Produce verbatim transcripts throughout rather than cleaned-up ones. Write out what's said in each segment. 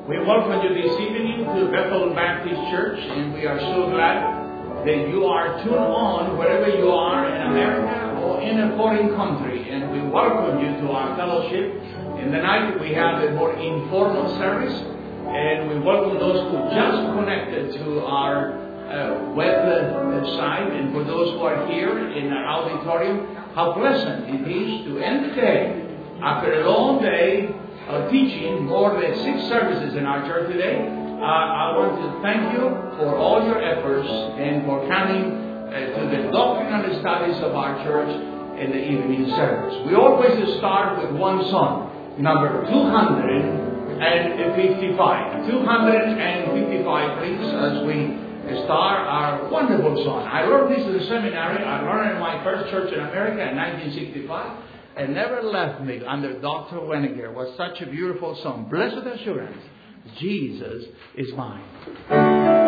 We welcome you this evening to Bethel Baptist Church, and we are so glad that you are tuned on wherever you are in America or in a foreign country. And we welcome you to our fellowship. In the night we have a more informal service, and we welcome those who just connected to our uh, web uh, site, and for those who are here in our auditorium, how pleasant it is to end the day after a long day of teaching, more than six services in our church today. Uh, I want to thank you for all your efforts and for coming uh, to the doctrinal studies of our church in the evening service. We always start with one song, number two hundred fifty-five. two hundred fifty-five, please, as we start our wonderful song. I learned this in the seminary. I learned it in my first church in America in nineteen sixty-five. And never left me under Doctor Weniger. Was such a beautiful song. Blessed assurance, Jesus is mine.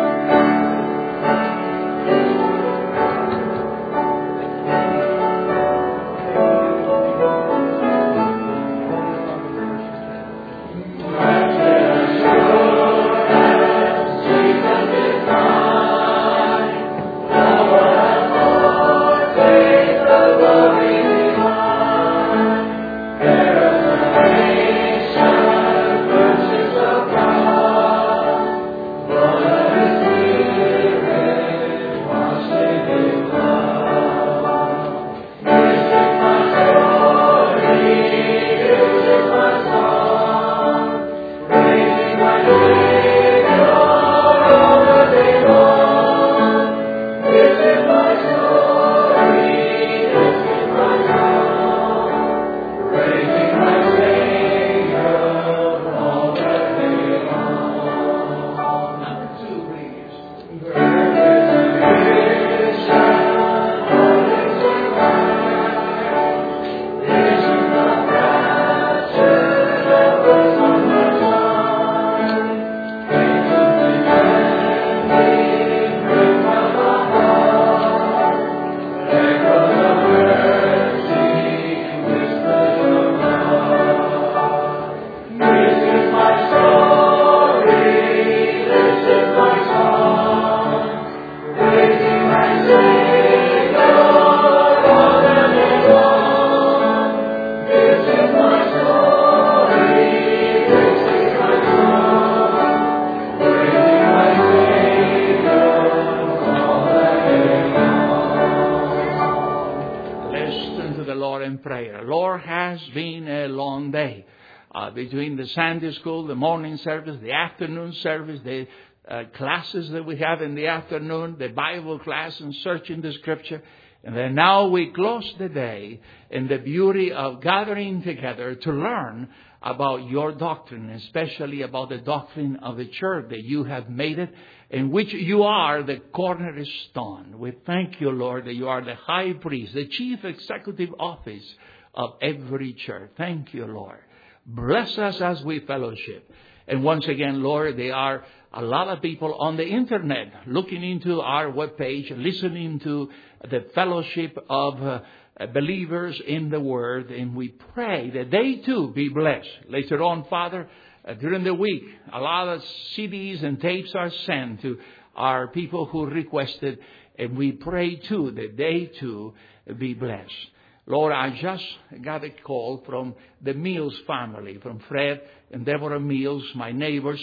Between the Sunday school, the morning service, the afternoon service, the uh, classes that we have in the afternoon, the Bible class and searching the Scripture. And then now we close the day in the beauty of gathering together to learn about your doctrine, especially about the doctrine of the church that you have made it, in which you are the cornerstone. We thank you, Lord, that you are the high priest, the chief executive office of every church. Thank you, Lord. Bless us as we fellowship. And once again, Lord, there are a lot of people on the internet looking into our webpage, listening to the fellowship of uh, believers in the Word. And we pray that they too be blessed. Later on, Father, uh, during the week, a lot of C Ds and tapes are sent to our people who requested. And we pray too that they too be blessed. Lord, I just got a call from the Mills family, from Fred and Deborah Mills, my neighbors.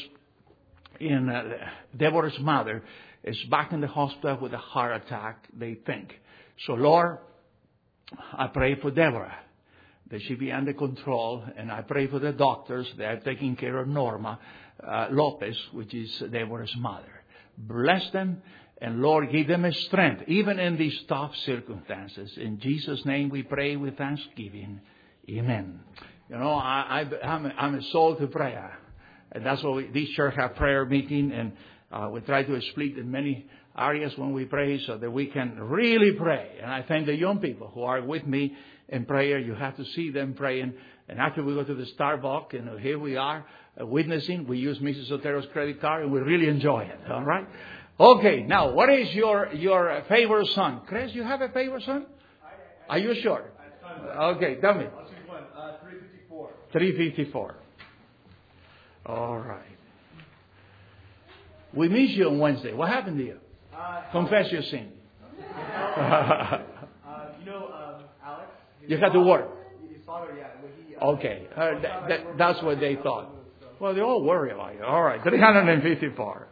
And uh, Deborah's mother is back in the hospital with a heart attack, they think. So, Lord, I pray for Deborah, that she be under control. And I pray for the doctors that are taking care of Norma uh, Lopez, which is Deborah's mother. Bless them. And Lord, give them a strength, even in these tough circumstances. In Jesus' name we pray with thanksgiving. Amen. You know, I, I, I'm, a, I'm a soul to prayer. And that's why we, this church have prayer meeting. And uh, we try to split in many areas when we pray so that we can really pray. And I thank the young people who are with me in prayer. You have to see them praying. And after we go to the Starbucks, and here we are uh, witnessing. We use Missus Otero's credit card, and we really enjoy it. All right? Okay, now, what is your, your favorite song? Chris, you have a favorite song? I, I, Are you sure? Okay, tell me. I'll choose one. Uh, three fifty-four. three fifty-four. All right. We missed you on Wednesday. What happened to you? Uh, Confess your sin. uh, you know, um, Alex? You had to work. His father, yeah. When he, uh, Okay. Uh, that, that, that's what they thought. Well, they all worry about you. All right. three hundred fifty-four.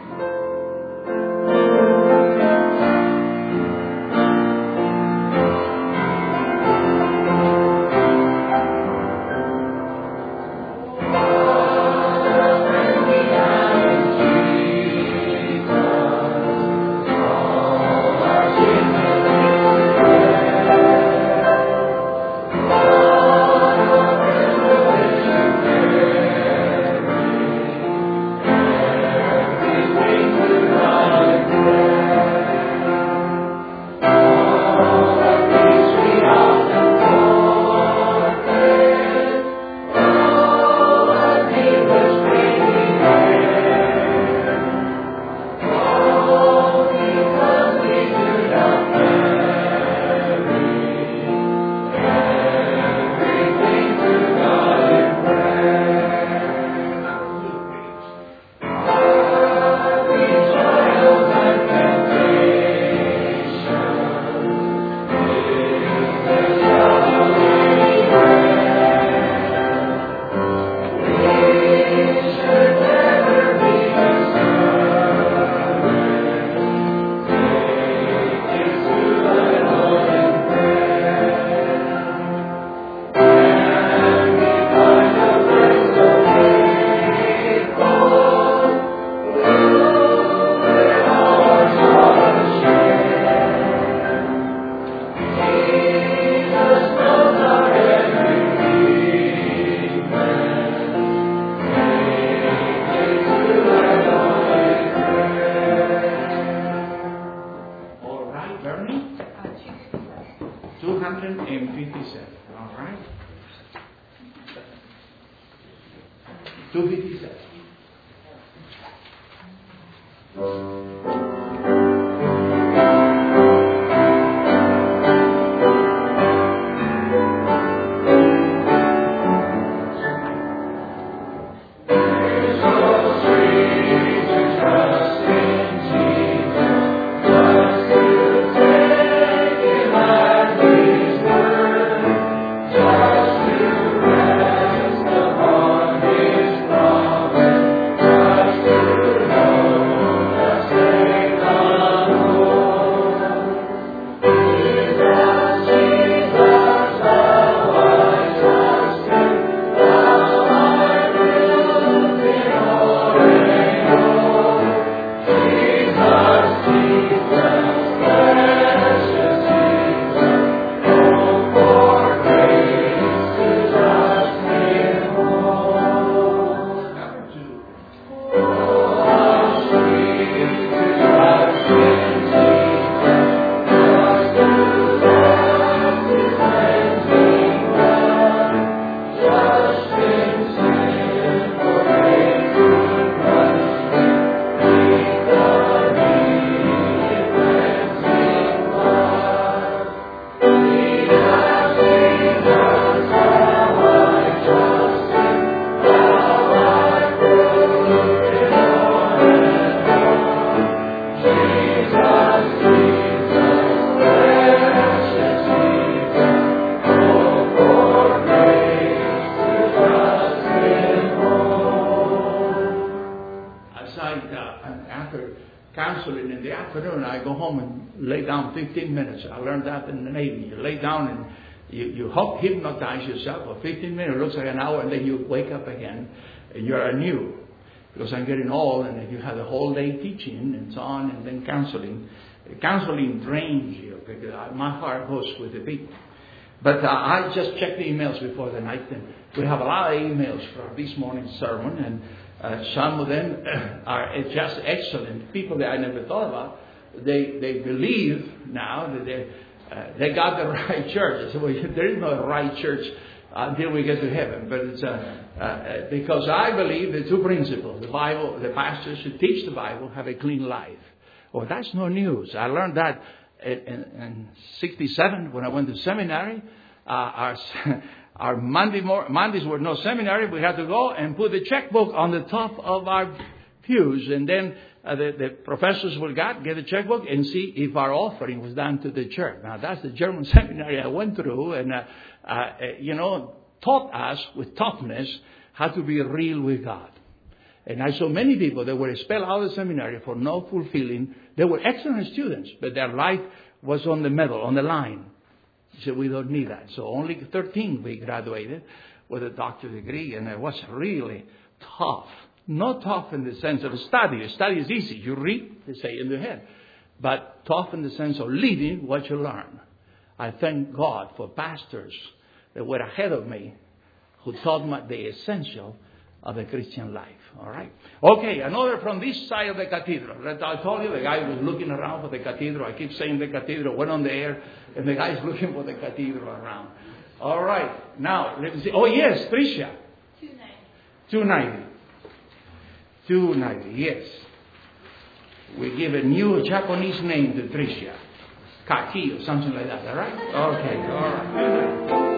counseling in the afternoon, I go home and lay down fifteen minutes. I learned that in the Navy. You lay down and you, you hypnotize yourself for fifteen minutes. It looks like an hour, and then you wake up again and you're anew. Because I'm getting old, and if you have a whole day teaching and so on, and then counseling, counseling drains you, because my heart goes with the people. But uh, I just checked the emails before the night, and we have a lot of emails for this morning's sermon, and uh, some of them are just excellent. People that I never thought about, they they believe now that they uh, they got the right church. I said, well, there is no right church until we get to heaven. But it's uh, uh, because I believe the two principles: the Bible, the pastors should teach the Bible, have a clean life. Well, that's no news. I learned that in, in sixty-seven when I went to seminary. Uh, our our Monday mor- Mondays were no seminary. We had to go and put the checkbook on the top of our pews, and then uh, the, the professors will get, get a checkbook and see if our offering was done to the church. Now, that's the German seminary I went through, and, uh, uh, you know, taught us with toughness how to be real with God. And I saw many people that were expelled out of the seminary for no fulfilling. They were excellent students, but their life was on the medal, on the line. He said, we don't need that. So only thirteen we graduated with a doctorate degree, and it was really tough. Not tough in the sense of study. Study is easy. You read, they say in the head. But tough in the sense of living what you learn. I thank God for pastors that were ahead of me who taught me the essential of the Christian life. All right. Okay, another from this side of the cathedral. I told you the guy was looking around for the cathedral. I keep saying the cathedral went on the air, and the guy's looking for the cathedral around. All right. Now, let me see. Oh, yes, Tricia. two ninety. two ninety, yes. We give a new Japanese name to Tricia. Kaki or something like that, all right? Okay, all right.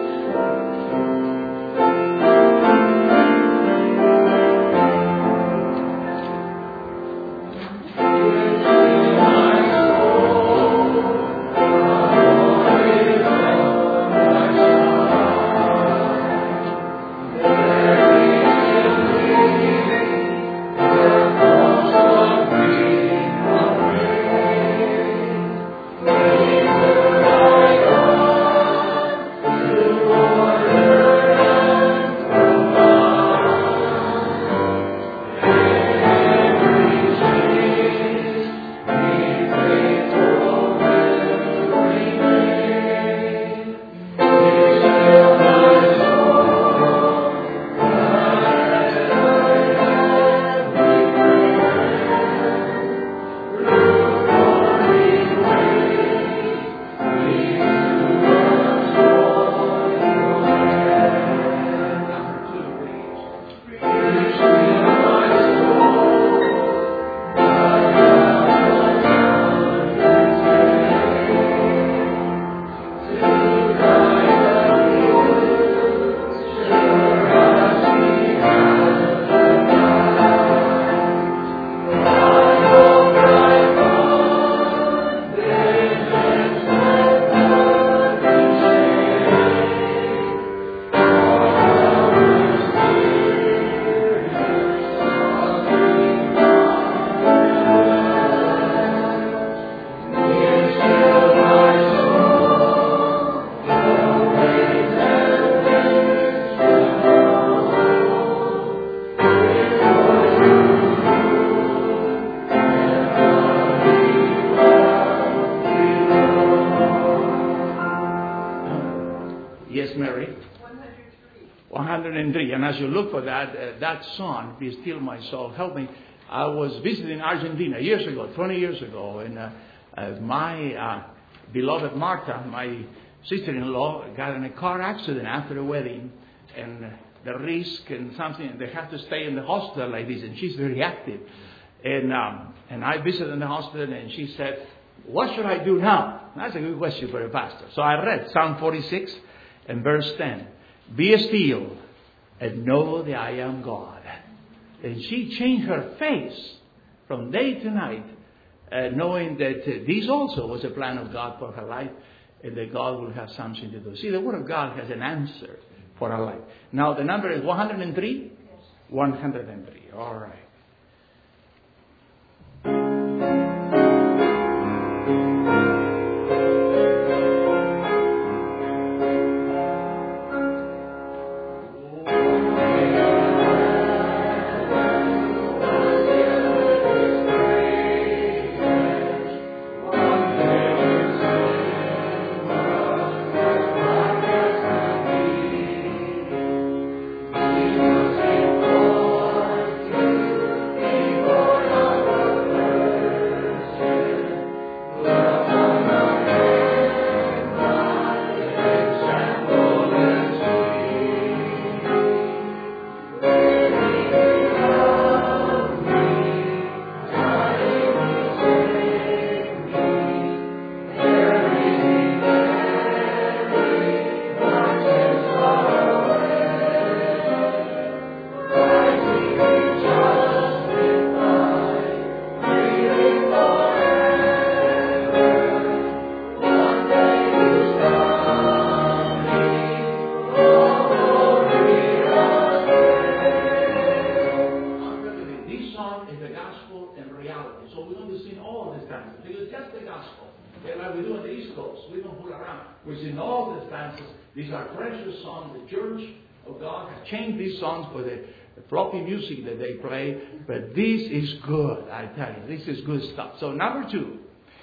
And as you look for that, uh, that song, Be Still My Soul, help me. I was visiting Argentina years ago, twenty years ago, and uh, uh, my uh, beloved Martha, my sister-in-law, got in a car accident after a wedding, and uh, the risk and something, they have to stay in the hospital like this, and she's very active. And um, and I visited in the hospital, and she said, what should I do now? That's a good question for a pastor. So I read Psalm forty-six and verse ten. Be still and know that I am God. And she changed her face from day to night, uh, knowing that uh, this also was a plan of God for her life, and that God will have something to do. See, the Word of God has an answer for our life. Now, the number is one hundred three? Yes. one hundred three. All right. stanzas. Because just the gospel. Okay, like we do on the East Coast. We don't fool around. We sing all the stanzas. These are precious songs. The Church of God has changed these songs for the, the floppy music that they play. But this is good, I tell you. This is good stuff. So number two.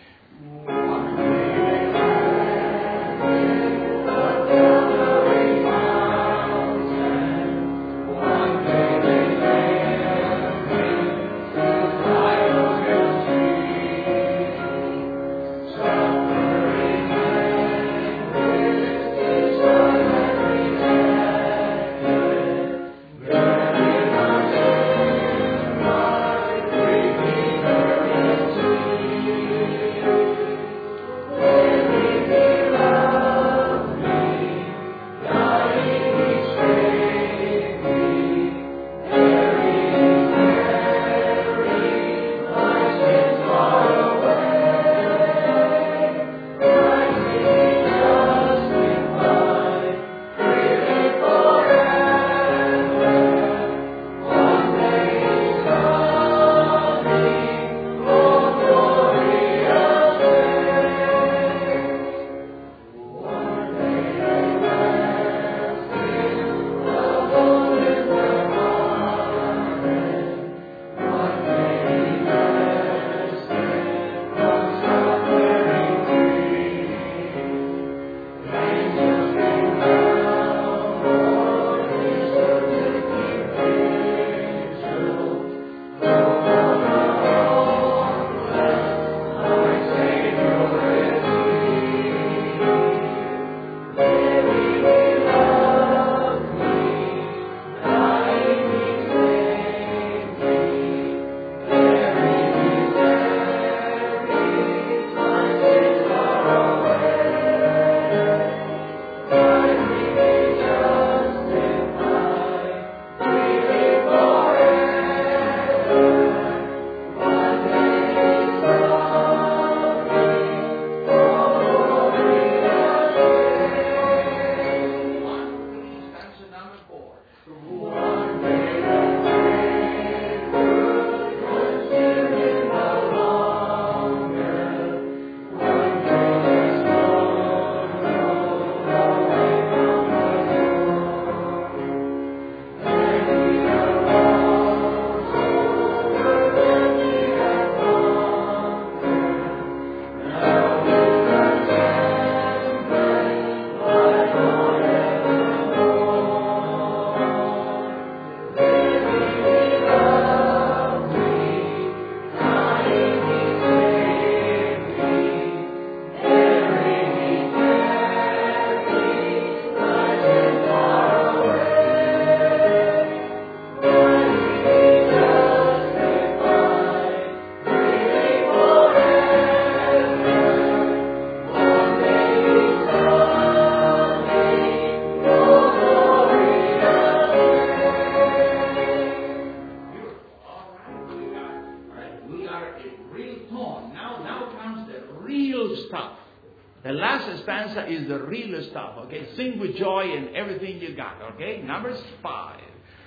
Is the real stuff, okay? Sing with joy and everything you got, okay? Number five.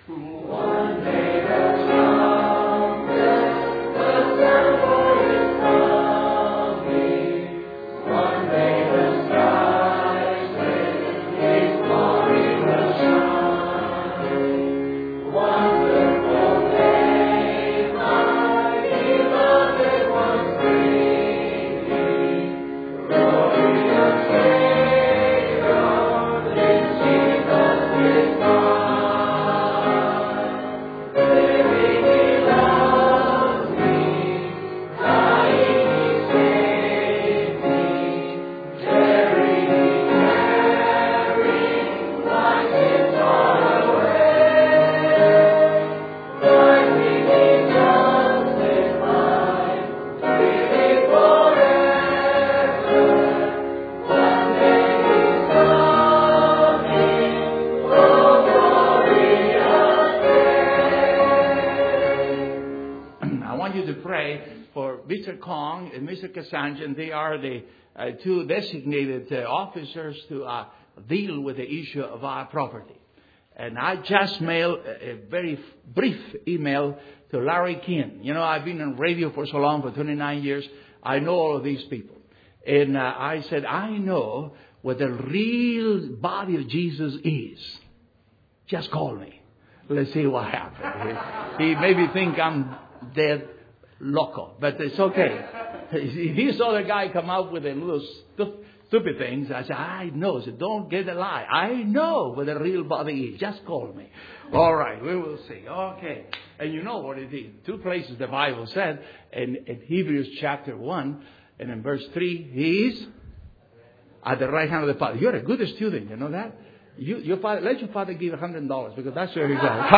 One day the trumpet will sound for his coming. One day the skies with his glory will shine. Wonderful day, my beloved ones bringing. Glorious day. Mister Kong and Mister Kasanjan, they are the uh, two designated uh, officers to uh, deal with the issue of our property. And I just mailed a, a very brief email to Larry King. You know, I've been on radio for so long, for twenty-nine years. I know all of these people. And uh, I said, I know what the real body of Jesus is. Just call me. Let's see what happens. He, he maybe think I'm dead loco, but it's okay. If he saw the guy come out with a little stu- stupid things, I said, I know. I said, don't get a lie. I know what the real body is. Just call me. All right, we will see. Okay. And you know what it is. Two places the Bible said, in, in Hebrews chapter one, and in verse three, he is at the right hand of the Father. You're a good student, you know that? You, your father, let your father give a hundred dollars because that's where he goes.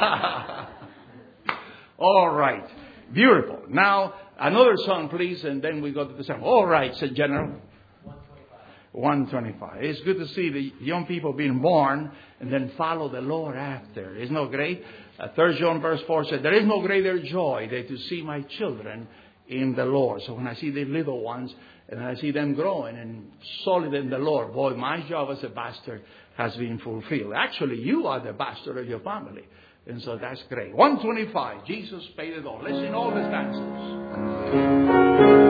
All right. Beautiful. Now, another song, please, and then we go to the song. All right, said General. one twenty-five. It's good to see the young people being born and then follow the Lord after. Isn't that great? Uh, Third John verse four said, there is no greater joy than to see my children in the Lord. So when I see the little ones and I see them growing and solid in the Lord, boy, my job as a pastor has been fulfilled. Actually, you are the pastor of your family. And so that's great. one twenty-five, Jesus paid it all. Let's sing all the stanzas.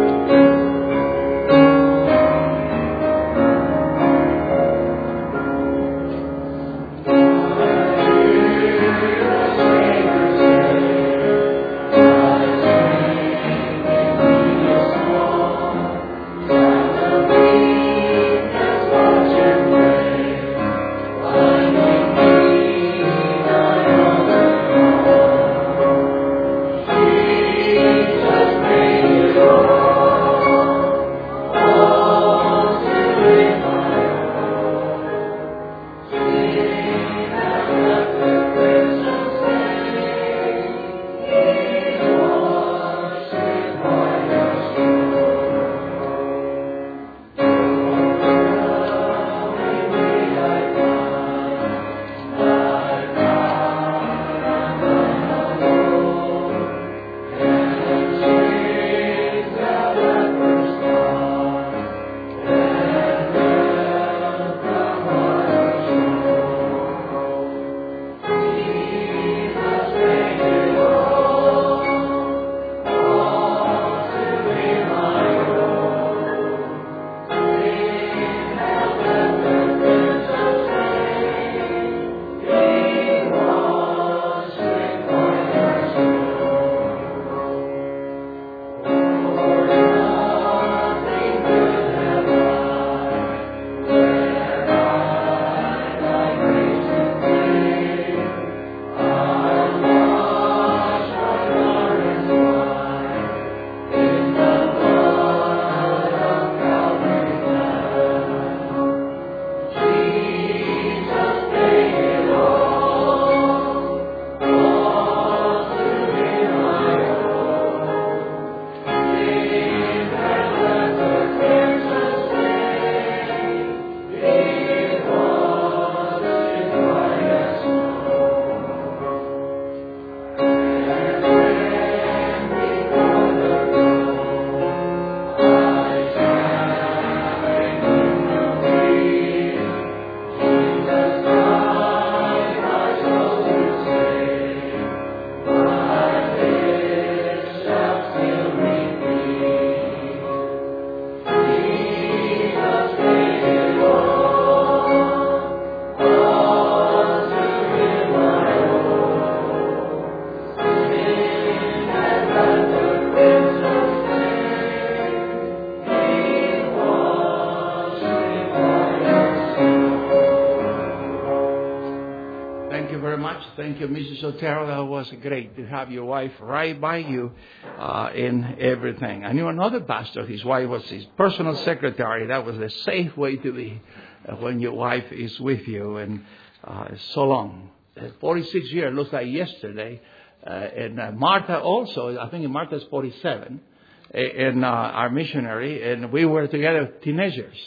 Thank you, Missus Otero. That was great to have your wife right by you uh, in everything. I knew another pastor. His wife was his personal secretary. That was a safe way to be uh, when your wife is with you. And uh, so long. Uh, forty-six years, looks like yesterday. Uh, and uh, Martha also, I think Martha's forty-seven, and uh, our missionary. And we were together teenagers.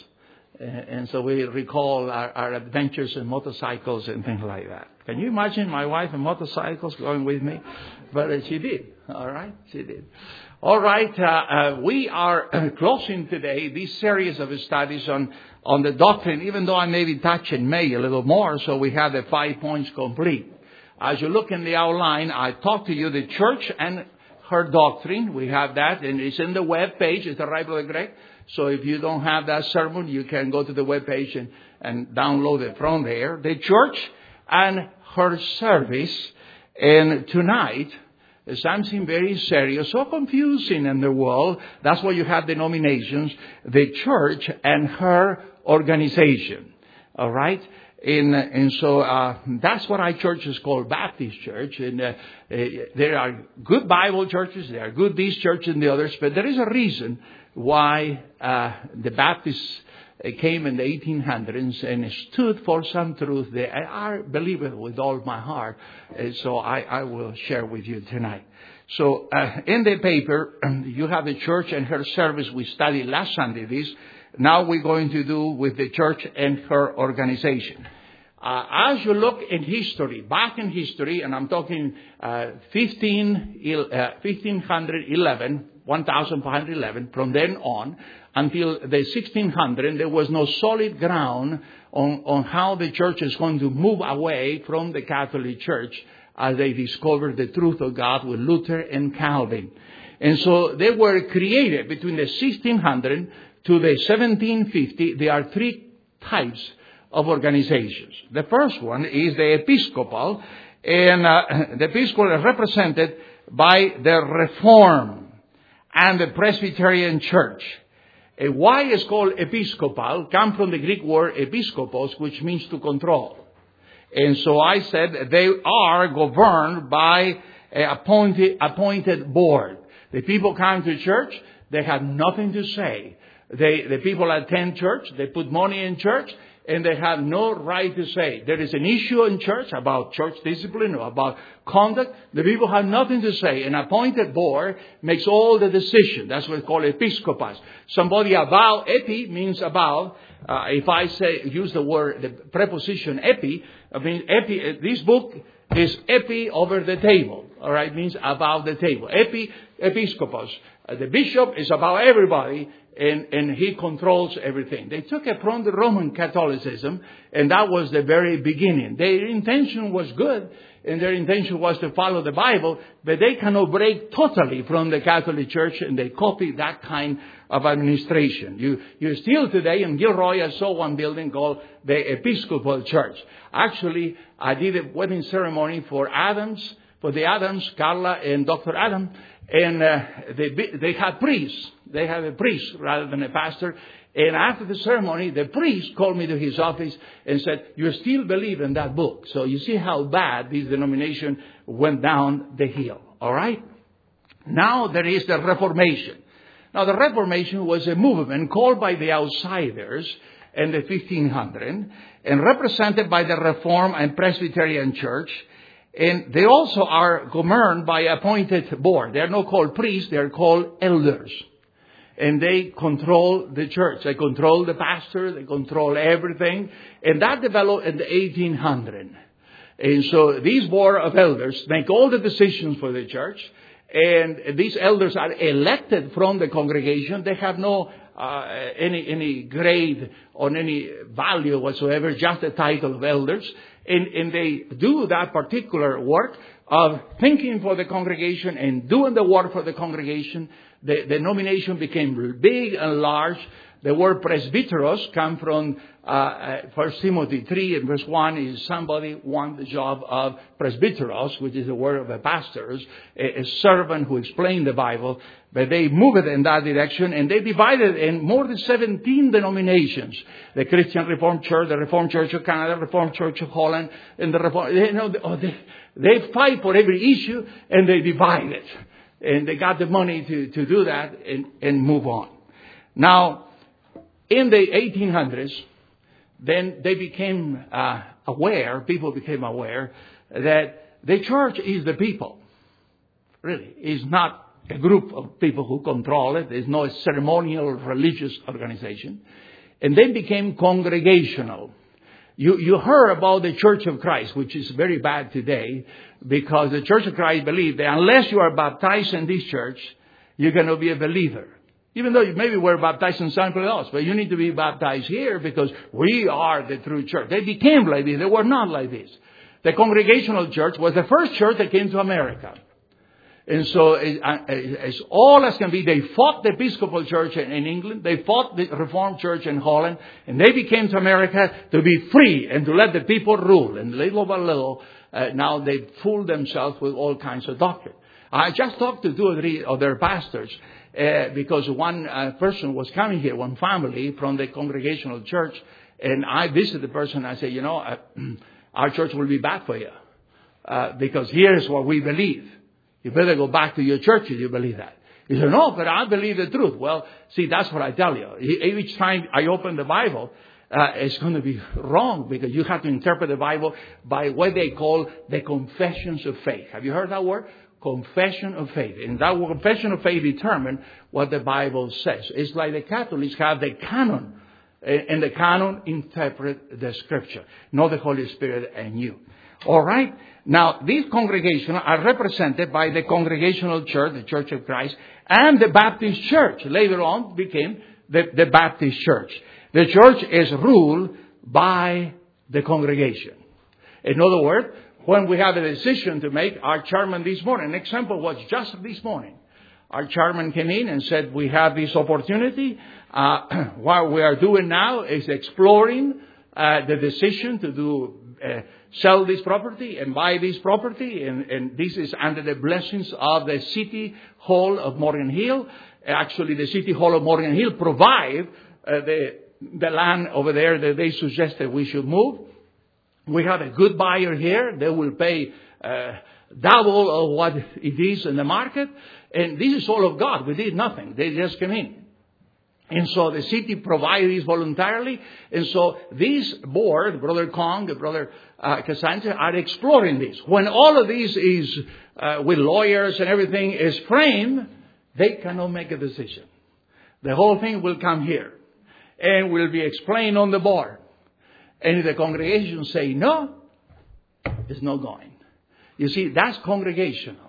And so we recall our, our adventures in motorcycles and things like that. Can you imagine my wife in motorcycles going with me? But uh, she did. All right, she did. All right, uh, uh, we are uh, closing today this series of studies on, on the doctrine, even though I maybe touch in May a little more, so we have the five points complete. As you look in the outline, I talked to you the church and her doctrine. We have that, and it's in the web page. Is that right, Brother Greg? So if you don't have that sermon, you can go to the web page and, and download it from there. The church and her service. And tonight, something very serious, so confusing in the world. That's why you have denominations, the church and her organization. All right? And, and so uh, that's what our church is called, Baptist Church. And uh, uh, there are good Bible churches, there are good these churches and the others, but there is a reason why uh, the Baptists came in the eighteen hundreds and stood for some truth there. I believe it with all my heart, uh, so I, I will share with you tonight. So uh, in the paper, you have the church and her service. We studied last Sunday this. Now we're going to do with the church and her organization. Uh, as you look in history, back in history, and I'm talking uh, fifteen, uh, fifteen eleven, fifteen eleven, from then on until the sixteen hundred, there was no solid ground on, on how the church is going to move away from the Catholic Church as they discovered the truth of God with Luther and Calvin. And so they were created between the sixteen hundred to the seventeen fifty. There are three types of organizations. The first one is the Episcopal, and uh, the Episcopal is represented by the Reformed and the Presbyterian Church. Uh, why is called Episcopal? Come from the Greek word episkopos, which means to control. And so I said they are governed by an appointed, appointed board. The people come to church, they have nothing to say. They, the people attend church, they put money in church, and they have no right to say. There is an issue in church about church discipline or about conduct. The people have nothing to say. An appointed board makes all the decision. That's what it's called episcopos. Somebody about, epi means about. Uh, if I say, use the word, the preposition epi, I mean, epi, this book is epi over the table. All right, means about the table. Epi, episcopos. Uh, the bishop is about everybody. And, and he controls everything. They took it from the Roman Catholicism, and that was the very beginning. Their intention was good, and their intention was to follow the Bible, but they cannot break totally from the Catholic Church, and they copy that kind of administration. You, you still today in Gilroy, I saw one building called the Episcopal Church. Actually, I did a wedding ceremony for Adams, for the Adams, Carla and Doctor Adam, and uh, they they had priests. They have a priest rather than a pastor. And after the ceremony, the priest called me to his office and said, "You still believe in that book." So you see how bad this denomination went down the hill. All right? Now there is the Reformation. Now the Reformation was a movement called by the outsiders in the fifteen hundreds and represented by the Reformed and Presbyterian Church. And they also are governed by appointed board. They are not called priests, they are called elders. And they control the church. They control the pastor. They control everything. And that developed in the eighteen hundreds. And so these board of elders make all the decisions for the church. And these elders are elected from the congregation. They have no uh, any any grade or any value whatsoever, just the title of elders. And, and they do that particular work of thinking for the congregation and doing the work for the congregation. The denomination became big and large. The word presbyteros come from uh, First Timothy three and verse one is somebody want the job of presbyteros, which is the word of a pastor, a, a servant who explained the Bible. But they move it in that direction, and they divided in more than seventeen denominations. The Christian Reformed Church, the Reformed Church of Canada, the Reformed Church of Holland, and the Reformed. You know, they, they fight for every issue, and they divide it. And they got the money to, to do that and, and move on. Now, in the eighteen hundreds, then they became uh, aware, people became aware that the church is the people. Really, it's not a group of people who control it. There's no ceremonial religious organization. And they became congregational. You, you heard about the Church of Christ, which is very bad today, because the Church of Christ believes that unless you are baptized in this church, you're going to be a believer. Even though you maybe were baptized in something else, but you need to be baptized here because we are the true church. They became like this. They were not like this. The Congregational Church was the first church that came to America. And so it, uh, it's all as can be. They fought the Episcopal Church in, in England. They fought the Reformed Church in Holland. And they became to America to be free and to let the people rule. And little by little, uh, now they fool themselves with all kinds of doctrine. I just talked to two or three of their pastors uh, because one uh, person was coming here, one family from the Congregational Church. And I visited the person. I said, you know, uh, our church will be bad for you uh, because here's what we believe. You better go back to your church if you believe that. He said, no, but I believe the truth. Well, see, that's what I tell you. Each time I open the Bible, uh, it's going to be wrong because you have to interpret the Bible by what they call the confessions of faith. Have you heard that word? Confession of faith. And that confession of faith determines what the Bible says. It's like the Catholics have the canon. And the canon interpret the Scripture, not the Holy Spirit and you. All right? Now, these congregations are represented by the Congregational Church, the Church of Christ, and the Baptist Church. Later on became the, the Baptist Church. The church is ruled by the congregation. In other words, when we have a decision to make, our chairman this morning, an example was just this morning. Our chairman came in and said, we have this opportunity. Uh, what we are doing now is exploring uh, the decision to do uh, sell this property and buy this property. And, and this is under the blessings of the City Hall of Morgan Hill. Actually, the City Hall of Morgan Hill provide uh, the, the land over there that they suggested we should move. We have a good buyer here. They will pay uh, double of what it is in the market. And this is all of God. We did nothing. They just came in. And so the city provided this voluntarily. And so this board, Brother Kong, Brother uh, Cassandra, are exploring this. When all of this is uh, with lawyers and everything is framed, they cannot make a decision. The whole thing will come here and will be explained on the board. And if the congregation say no, it's not going. You see, that's congregational.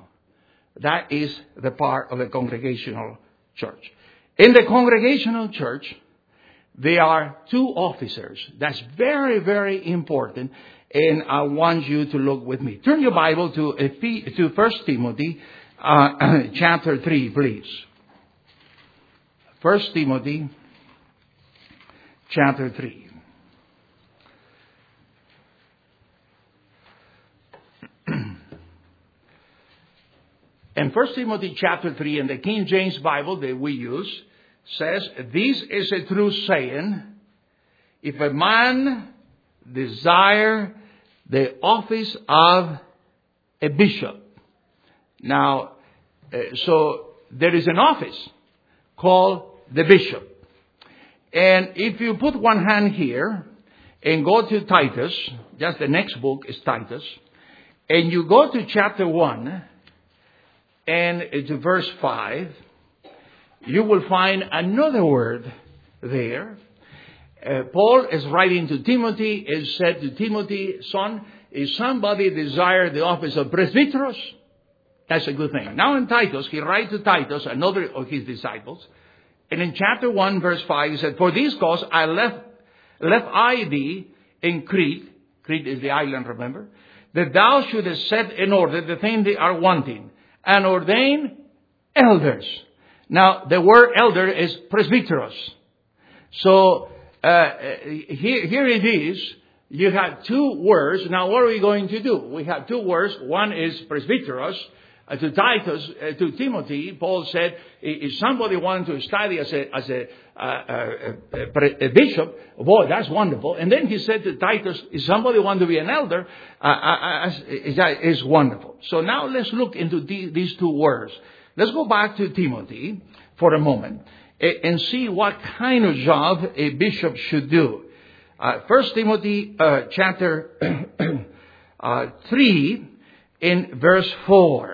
That is the part of the congregational church. In the congregational church, there are two officers. That's very, very important. And I want you to look with me. Turn your Bible to to First Timothy uh, chapter three, please. First Timothy chapter three. And First Timothy chapter three in the King James Bible that we use says, this is a true saying, if a man desire the office of a bishop. Now, uh, so there is an office called the bishop. And if you put one hand here and go to Titus, just the next book is Titus, and you go to chapter one, and to verse five, you will find another word there. Uh, Paul is writing to Timothy, is said to Timothy, son, if somebody desire the office of presbyteros, that's a good thing. Now in Titus, he writes to Titus, another of his disciples, and in chapter one, verse five, he said, for this cause I left, left I thee in Crete, Crete is the island, remember, that thou shouldest set in order the thing they are wanting, and ordain elders. Now, the word elder is presbyteros. So, uh, here, here it is. You have two words. Now, what are we going to do? We have two words. One is presbyteros. Uh, to Titus, uh, to Timothy, Paul said, if somebody wanted to study as a, as a, uh, a, a, a bishop, boy, that's wonderful. And then he said to Titus, if somebody wanted to be an elder, uh, uh, that is wonderful. So now let's look into the, these two words. Let's go back to Timothy for a moment and see what kind of job a bishop should do. Uh, First Timothy uh, chapter uh, three in verse four.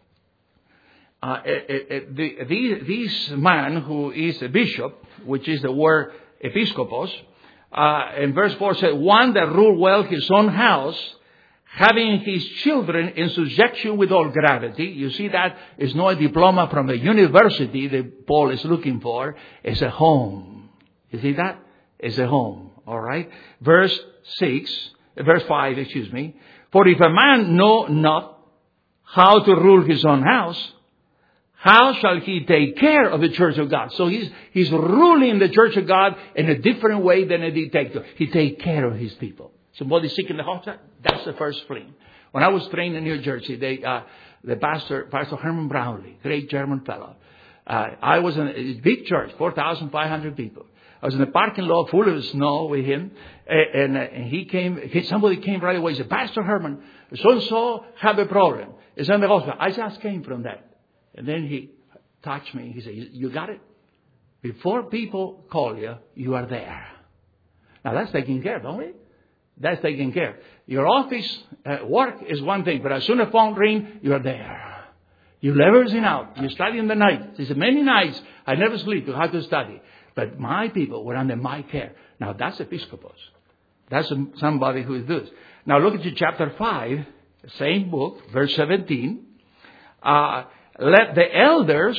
Uh, uh, uh, the, the, this man who is a bishop, which is the word episkopos, uh, in verse four said, one that rule well his own house, having his children in subjection with all gravity. You see, that is not a diploma from the university that Paul is looking for. It's a home. You see that? It's a home. All right. Verse six, verse five, excuse me. For if a man know not how to rule his own house, how shall he take care of the church of God? So he's, he's ruling the church of God in a different way than a dictator. He takes care of his people. Somebody sick in the hospital, that's the first thing. When I was trained in New Jersey, they, uh, the pastor, Pastor Herman Brownlee, great German fellow. Uh, I was in a big church, four thousand five hundred people. I was in the parking lot full of snow with him, and, and, uh, and he came, he, somebody came right away and said, Pastor Herman, so-and-so have a problem. It's in the hospital. I just came from that. And then he touched me. He said, you got it? Before people call you, you are there. Now that's taking care, don't we? That's taking care. Your office uh, work is one thing, but as soon as the phone rings, you are there. You leave everything out. You study in the night. He said, many nights I never sleep to have to study. But my people were under my care. Now that's Episcopos. That's somebody who is this. Now look at chapter five, the same book, verse seventeen. Uh, let the elders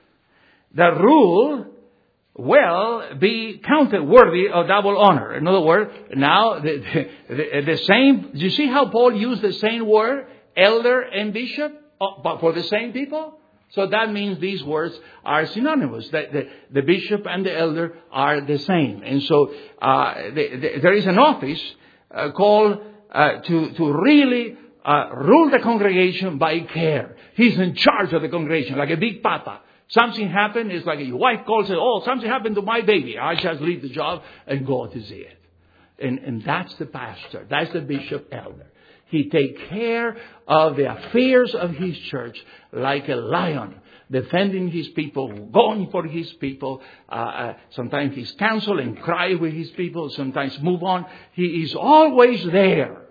that rule well be counted worthy of double honor. In other words, now the, the, the same, do you see how Paul used the same word, elder and bishop, for the same people? So that means these words are synonymous. That the, the bishop and the elder are the same. And so uh, the, the, there is an office uh, called uh, to, to really uh, rule the congregation by care. He's in charge of the congregation, like a big papa. Something happened, it's like your wife calls and says, oh, something happened to my baby. I just leave the job and go to see it. And, and that's the pastor. That's the bishop elder. He takes care of the affairs of his church like a lion, defending his people, going for his people. Uh, uh, sometimes he's counsel and cry with his people. Sometimes move on. He is always there.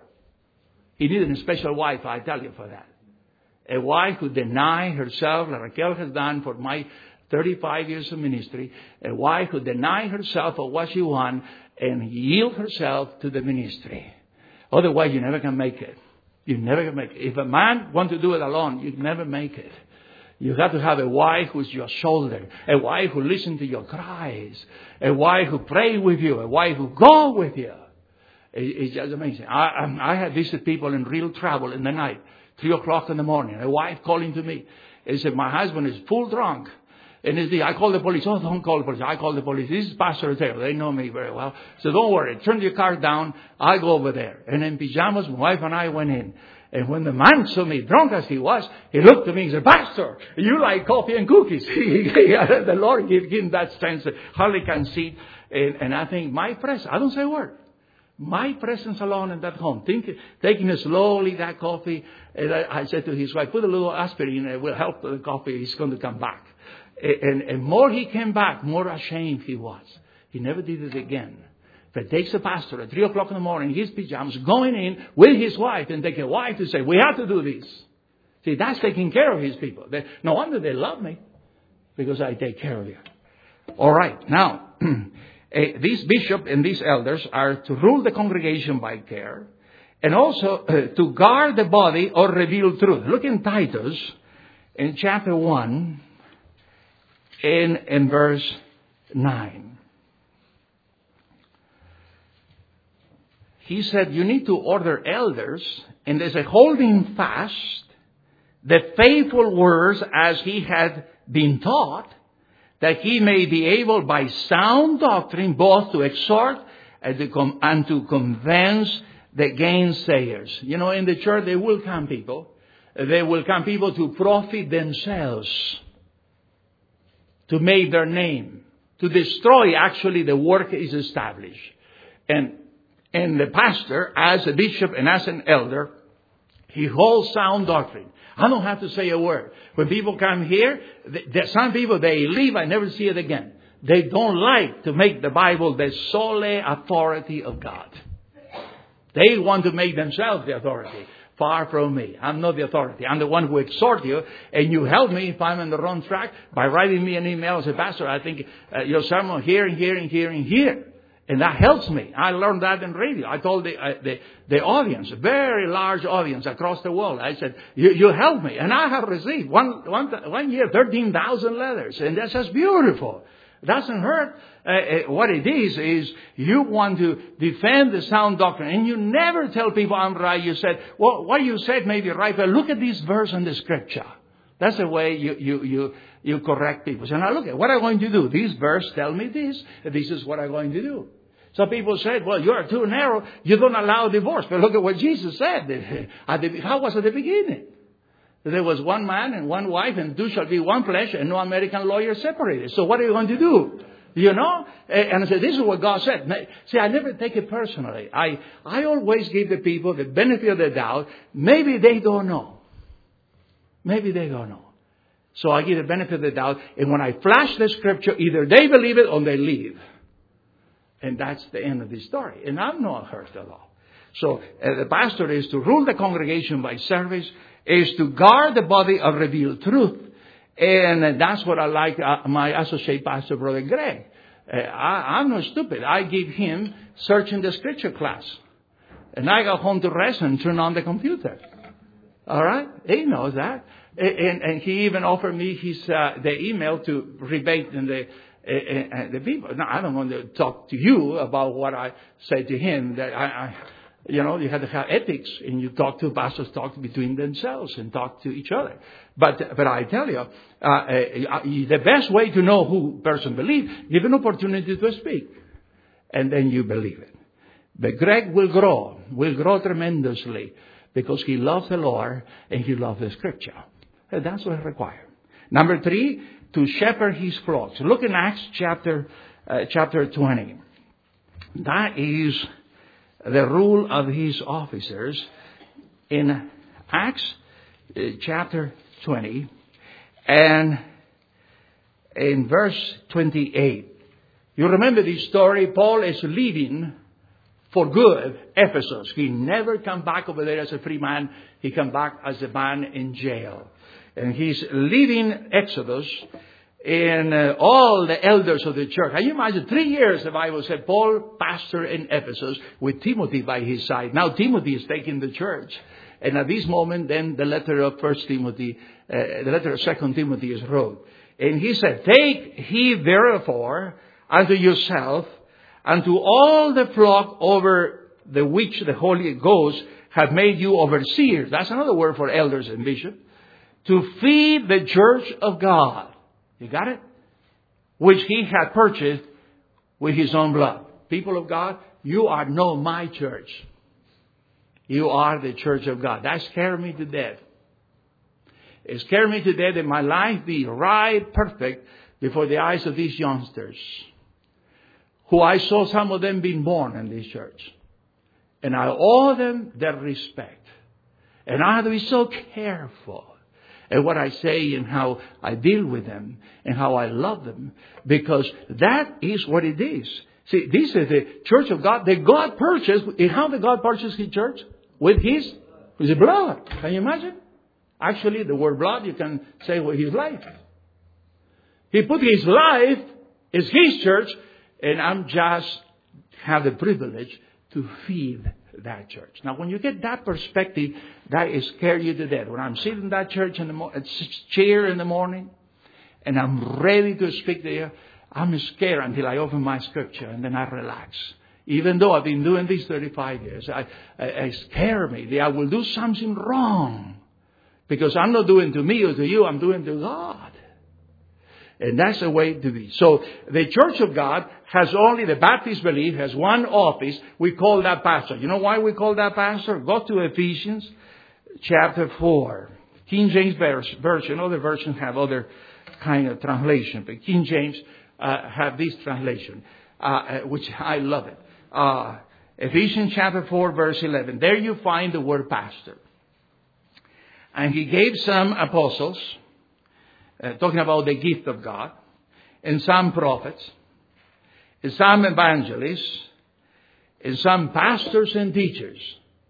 He needed a special wife, I tell you, for that. A wife who denied herself, like Raquel has done for my thirty-five years of ministry. A wife who denied herself of what she wants and yield herself to the ministry. Otherwise, you never can make it. You never can make it. If a man wants to do it alone, you never make it. You have to have a wife who's your shoulder. A wife who listens to your cries. A wife who prays with you. A wife who goes with you. It's just amazing. I, I had visited people in real trouble in the night. Three o'clock in the morning. A wife calling to me. He said, my husband is full drunk. And it's the, I call the police. Oh, don't call the police. I call the police. This is Pastor Taylor. They know me very well. So don't worry. Turn your car down. I go over there. And in pajamas, my wife and I went in. And when the man saw me, drunk as he was, he looked at me and said, Pastor, you like coffee and cookies. The Lord gave him that sense. Hardly can see. And, and I think my presence, I don't say a word. My presence alone in that home, think, taking slowly that coffee. And I, I said to his wife, put a little aspirin. It will help the coffee. He's going to come back. And, and more he came back, more ashamed he was. He never did it again. But takes a pastor at three o'clock in the morning, his pajamas, going in with his wife and take a wife to say, we have to do this. See, that's taking care of his people. They, no wonder they love me, because I take care of you. All right. Now, uh, these bishop and these elders are to rule the congregation by care, and also uh, to guard the body or reveal truth. Look in Titus in chapter one. In, in verse nine. He said, you need to order elders, and there's a holding fast the faithful words as he had been taught, that he may be able by sound doctrine both to exhort and to, com- and to convince the gainsayers. You know, in the church there will come people. There will come people to profit themselves, to make their name, to destroy actually the work is established. And, and the pastor, as a bishop and as an elder, he holds sound doctrine. I don't have to say a word. When people come here, the, some people, they leave, I never see it again. They don't like to make the Bible the sole authority of God. They want to make themselves the authority. Far from me. I'm not the authority. I'm the one who exhort you, and you help me if I'm on the wrong track by writing me an email and say, Pastor, I think uh, your sermon here and here and here and here. And that helps me. I learned that in radio. I told the, uh, the, the audience, a very large audience across the world. I said, you, you help me. And I have received one, one, one year, thirteen thousand letters. And that's just beautiful. Doesn't hurt. Uh, uh, what it is, is you want to defend the sound doctrine. And you never tell people, I'm right. You said, well, what you said may be right, but look at this verse in the scripture. That's the way you, you, you, you correct people. So now look at what I'm going to do. This verse tell me this. This is what I'm going to do. So people said, well, you are too narrow. You don't allow divorce. But look at what Jesus said. At the, how was at the beginning? There was one man and one wife, and two shall be one flesh, and no American lawyer separated. So what are you going to do? You know? And I said, this is what God said. See, I never take it personally. I, I always give the people the benefit of the doubt. Maybe they don't know. Maybe they don't know. So I give the benefit of the doubt. And when I flash the scripture, either they believe it or they leave. And that's the end of the story. And I'm not hurt at all. So uh, the pastor is to rule the congregation by service, is to guard the body of revealed truth. And that's what I like uh, my associate pastor, Brother Greg. Uh, I, I'm not stupid. I give him searching the scripture class. And I go home to rest and turn on the computer. All right? He knows that. And, and he even offered me his uh, the email to rebate in the uh, uh, the people. Now, I don't want to talk to you about what I said to him. That I... I You know, you have to have ethics, and you talk to pastors, talk between themselves, and talk to each other. But but I tell you, uh, uh, the best way to know who person believes, give an opportunity to speak, and then you believe it. But Greg will grow, will grow tremendously, because he loves the Lord and he loves the Scripture. And that's what is required. Number three, to shepherd his flocks. Look in Acts chapter uh, chapter twenty. That is the rule of his officers in Acts uh, chapter twenty and in verse twenty-eight. You remember this story. Paul is leaving for good Ephesus. He never come back over there as a free man. He come back as a man in jail. And he's leaving Exodus. And uh, all the elders of the church. Can you imagine? Three years, the Bible said, Paul, pastor in Ephesus, with Timothy by his side. Now Timothy is taking the church. And at this moment, then the letter of First Timothy, uh, the letter of Second Timothy is wrote. And he said, take heed therefore unto yourself and to all the flock over the which the Holy Ghost have made you overseers. That's another word for elders and bishops. To feed the church of God. You got it? Which he had purchased with his own blood. People of God, you are not my church. You are the church of God. That scared me to death. It scared me to death that my life be right perfect before the eyes of these youngsters. Who I saw some of them being born in this church. And I owe them their respect. And I have to be so careful. And what I say and how I deal with them and how I love them. Because that is what it is. See, this is the church of God that God purchased. And how did God purchase his church? With his, with his blood. Can you imagine? Actually, the word blood, you can say with his life. He put his life, is his church, and I'm just have the privilege to feed that church. Now, when you get that perspective, that is scare you to death. When I'm sitting in that church in the mo- chair in the morning, and I'm ready to speak there, I'm scared until I open my scripture, and then I relax. Even though I've been doing this thirty-five years, I, I, I scare me that I will do something wrong, because I'm not doing to me or to you, I'm doing to God. And that's the way to be. So the church of God has only, the Baptist belief has one office. We call that pastor. You know why we call that pastor? Go to Ephesians chapter four. King James Version. Other versions have other kind of translation. But King James uh, have this translation, uh, which I love it. Uh, Ephesians chapter four, verse eleven. There you find the word pastor. And he gave some apostles, Uh, talking about the gift of God, and some prophets, and some evangelists, and some pastors and teachers.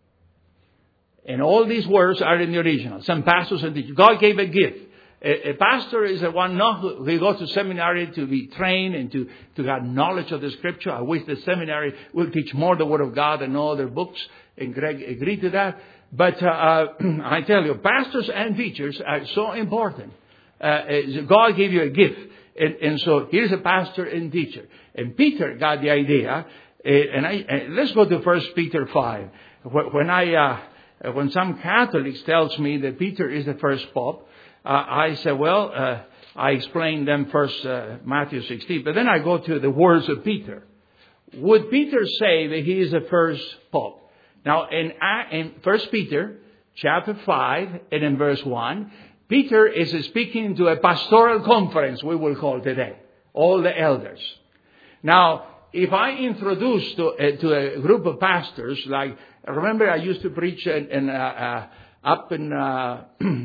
And all these words are in the original. Some pastors and teachers. God gave a gift. A, a pastor is the one not who, who goes to seminary to be trained and to, to have knowledge of the Scripture. I wish the seminary will teach more the Word of God than all other books. And Greg agreed to that. But uh, uh, I tell you, pastors and teachers are so important. Uh, God gave you a gift. And, and so here's a pastor and teacher. And Peter got the idea. And, I, and let's go to First Peter five. When I, uh, when some Catholics tells me that Peter is the first pope, uh, I say, well, uh, I explain them first uh, Matthew sixteen, but then I go to the words of Peter. Would Peter say that he is the first pope? Now, in, in First Peter chapter five and in verse one, Peter is speaking to a pastoral conference, we will call today, all the elders. Now, if I introduce to, uh, to a group of pastors, like, remember I used to preach in, in, uh, uh, up in, uh,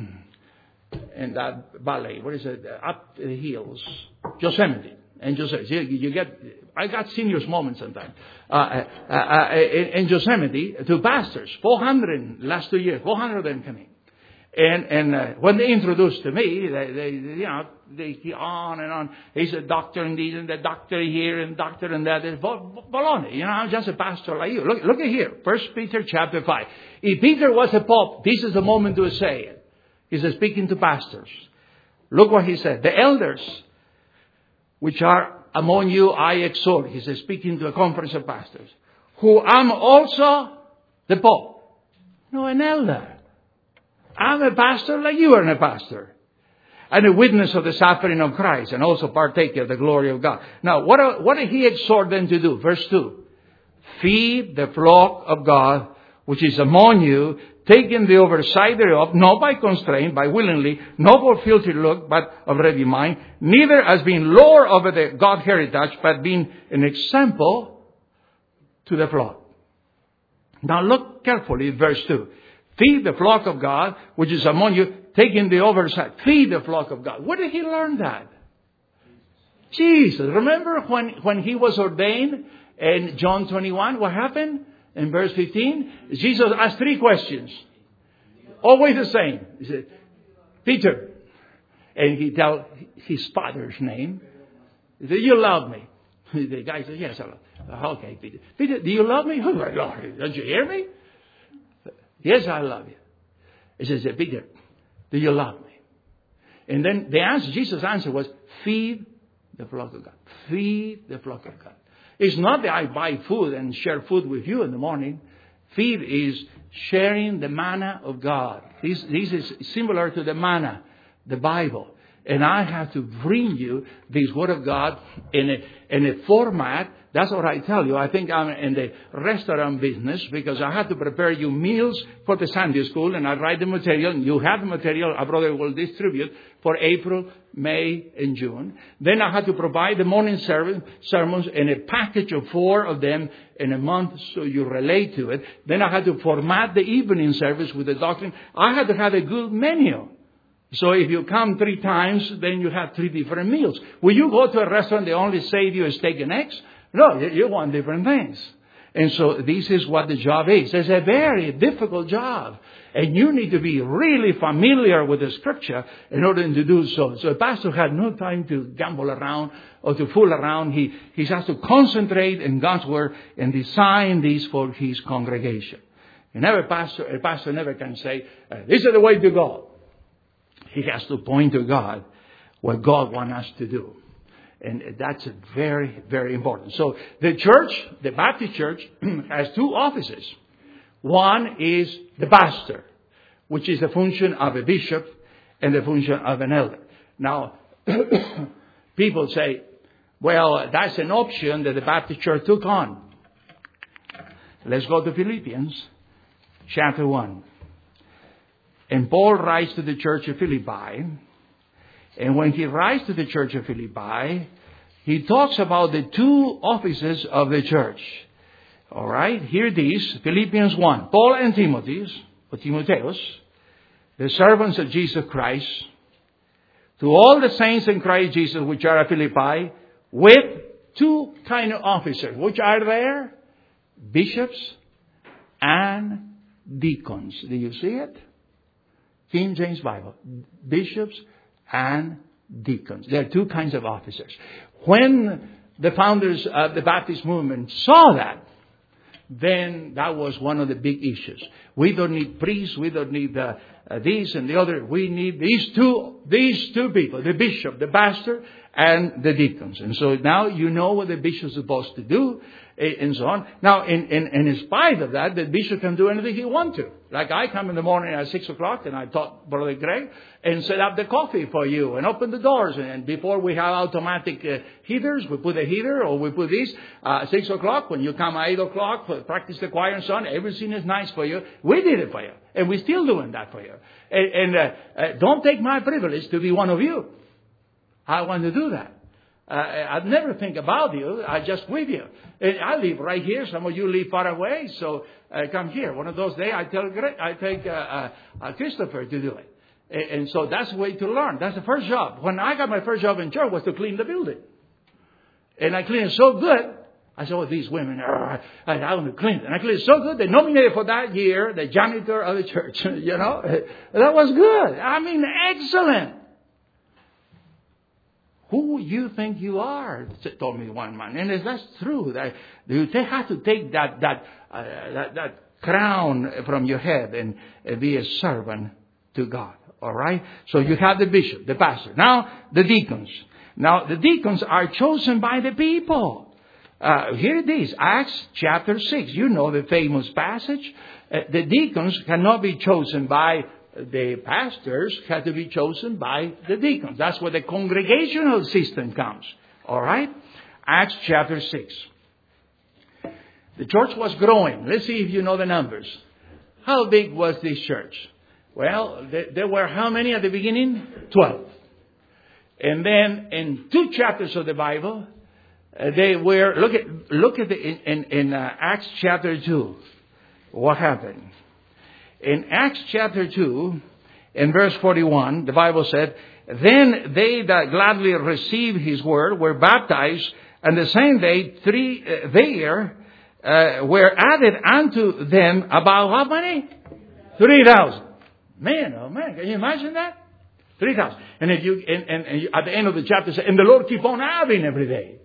in that valley, what is it, up the hills, Yosemite. And Yosemite, you get, I got seniors moment sometimes. Uh, uh, uh, in, in Yosemite, to pastors, four hundred last two years, four hundred of them coming. And and uh, when they introduced to me, they, they you know they keep on and on. He's a doctor and these and the doctor here and doctor and that. It's baloney. You know, I'm just a pastor like you. Look look at here, First Peter chapter five. If Peter was a pope, this is the moment to say it. He's speaking to pastors. Look what he said. The elders, which are among you, I exhort. He says, speaking to a conference of pastors, who am also the pope. No, an elder. I'm a pastor like you are a pastor. And a witness of the suffering of Christ and also partaker of the glory of God. Now, what, what did he exhort them to do? Verse two. Feed the flock of God, which is among you, taking the oversight thereof, not by constraint, by willingly, not for filthy look, but of ready mind, neither as being lord over the God heritage, but being an example to the flock. Now look carefully at verse two. Feed the flock of God, which is among you, taking the oversight. Feed the flock of God. Where did he learn that? Jesus. Remember when, when he was ordained in John twenty-one, what happened? In verse fifteen, Jesus asked three questions. Always the same. He said, Peter. And he told his father's name. He said, you love me. The guy said, yes, I love you. Okay, Peter. Peter, do you love me? Oh, I love you. Don't you hear me? Yes, I love you. He says, Peter, do you love me? And then the answer, Jesus' answer was, feed the flock of God. Feed the flock of God. It's not that I buy food and share food with you in the morning. Feed is sharing the manna of God. This, this is similar to the manna, the Bible. And I have to bring you this Word of God in a, in a format. That's what I tell you. I think I'm in the restaurant business because I have to prepare you meals for the Sunday school and I write the material and you have the material our brother will distribute for April, May, and June. Then I have to provide the morning service, sermons in a package of four of them in a month so you relate to it. Then I have to format the evening service with the doctrine. I have to have a good menu. So if you come three times, then you have three different meals. Will you go to a restaurant, they only save you a steak and eggs? No, you want different things. And so this is what the job is. It's a very difficult job. And you need to be really familiar with the Scripture in order to do so. So the pastor had no time to gamble around or to fool around. He, he has to concentrate in God's Word and design this for his congregation. And never pastor, a pastor never can say, this is the way to go. He has to point to God what God wants us to do. And that's very, very important. So the church, the Baptist church, has two offices. One is the pastor, which is the function of a bishop and the function of an elder. Now, people say, well, that's an option that the Baptist church took on. Let's go to Philippians chapter one. And Paul writes to the church of Philippi. And when he writes to the church of Philippi, he talks about the two offices of the church. All right, here it is, Philippians one. Paul and Timothy, or Timotheus, the servants of Jesus Christ, to all the saints in Christ Jesus which are at Philippi, with two kind of officers, which are there, bishops and deacons. Do you see it? King James Bible, bishops and deacons. There are two kinds of officers. When the founders of the Baptist movement saw that, then that was one of the big issues. We don't need priests. We don't need uh, uh, this and the other. We need these two these two people, the bishop, the pastor, and the deacons. And so now you know what the bishop is supposed to do, and so on. Now, in, in, in spite of that, the bishop can do anything he wants to. Like I come in the morning at six o'clock, and I talk Brother Greg, and set up the coffee for you, and open the doors. And before we have automatic uh, heaters, we put a heater, or we put this. Uh, six o'clock, when you come at eight o'clock, practice the choir and so on, everything is nice for you. We did it for you, and we're still doing that for you. And, and uh, uh, don't take my privilege to be one of you. I want to do that. Uh, I'd never think about you. I just with you. And I live right here. Some of you live far away, so uh, come here. One of those days, I tell Greg, I take uh, uh, uh, Christopher to do it. And, and so that's the way to learn. That's the first job. When I got my first job in church was to clean the building. And I cleaned it so good. I said, oh, these women are, I, I want to clean it. And I cleaned it so good, they nominated for that year the janitor of the church. You know, that was good. I mean, excellent. Who you think you are? Told me one man, and that's true. That you have to take that that uh, that, that crown from your head and uh, be a servant to God. All right. So you have the bishop, the pastor. Now the deacons. Now the deacons are chosen by the people. Uh, here it is, Acts chapter six. You know the famous passage. Uh, the deacons cannot be chosen by the pastors, have to be chosen by the deacons. That's where the congregational system comes. All right? Acts chapter six. The church was growing. Let's see if you know the numbers. How big was this church? Well, there were how many at the beginning? Twelve. And then in two chapters of the Bible, uh, they were, look at, look at the, in, in uh, Acts chapter two, what happened? In Acts chapter two, in verse forty-one, the Bible said, then they that gladly received his word were baptized, and the same day three uh, there uh, were added unto them about how many? Three thousand. Man, oh man, can you imagine that? Three thousand. And if you, and, and, and you, at the end of the chapter, say, and the Lord keep on adding every day.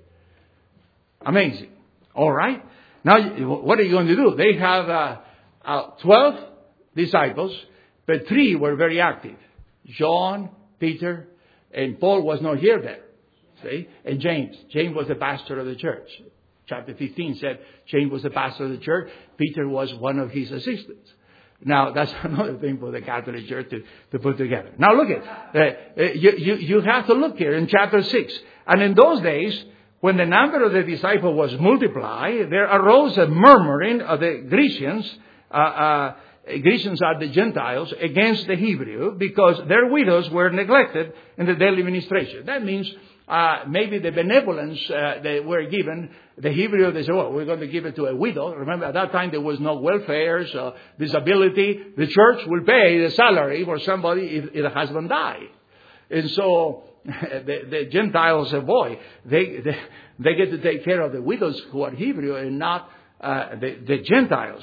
Amazing. All right. Now, what are you going to do? They have uh, uh, twelve disciples, but three were very active. John, Peter, and Paul was not here there. See? And James. James was the pastor of the church. Chapter fifteen said James was the pastor of the church. Peter was one of his assistants. Now, that's another thing for the Catholic Church to, to put together. Now, look at uh, you, you, you have to look here in chapter six. And in those days, when the number of the disciples was multiplied, there arose a murmuring of the Grecians, uh, uh, Grecians are the Gentiles, against the Hebrew, because their widows were neglected in the daily ministration. That means uh, maybe the benevolence uh, they were given, the Hebrew, they said, well, we're going to give it to a widow. Remember, at that time there was no welfare, so disability. The church will pay the salary for somebody if, if the husband died. And so the, the Gentiles said, boy, they, they, they get to take care of the widows who are Hebrew and not uh, the, the Gentiles.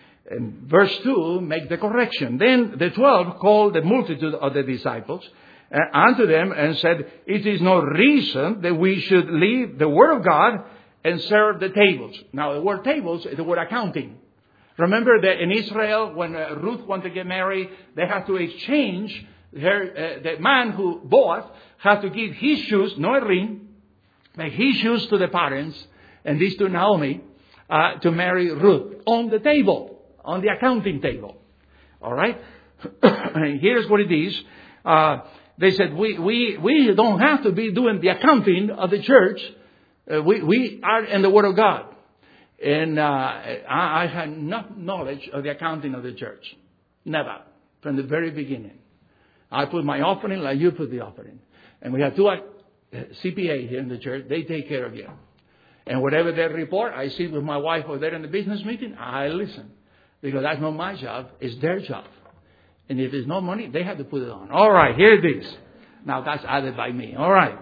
And verse two make the correction. Then the twelve called the multitude of the disciples uh, unto them and said, it is no reason that we should leave the word of God and serve the tables. Now the word tables is the word accounting. Remember that in Israel, when uh, Ruth wanted to get married, they had to exchange her, uh, the man who bought had to give his shoes, no a ring, but his shoes to the parents, and this to Naomi, uh, to marry Ruth on the table. On the accounting table. All right? And here's what it is. Uh, they said, we, we, we don't have to be doing the accounting of the church. Uh, we, we are in the Word of God. And uh, I, I had no knowledge of the accounting of the church. Never. From the very beginning. I put my offering like you put the offering. And we have two uh, C P A here in the church. They take care of you. And whatever they report, I sit with my wife over there in the business meeting. I listen. Because that's not my job, it's their job. And if there's no money, they have to put it on. All right, here it is. Now that's added by me. All right.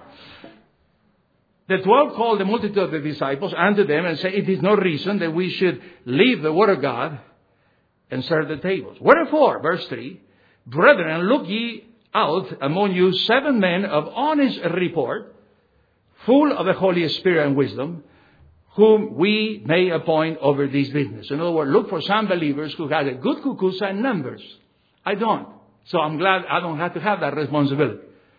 The twelve called the multitude of the disciples unto them and said, it is no reason that we should leave the word of God and serve the tables. Wherefore, verse three, brethren, look ye out among you seven men of honest report, full of the Holy Spirit and wisdom, whom we may appoint over this business. In other words, look for some believers who have a good kukusa and numbers. I don't. So I'm glad I don't have to have that responsibility.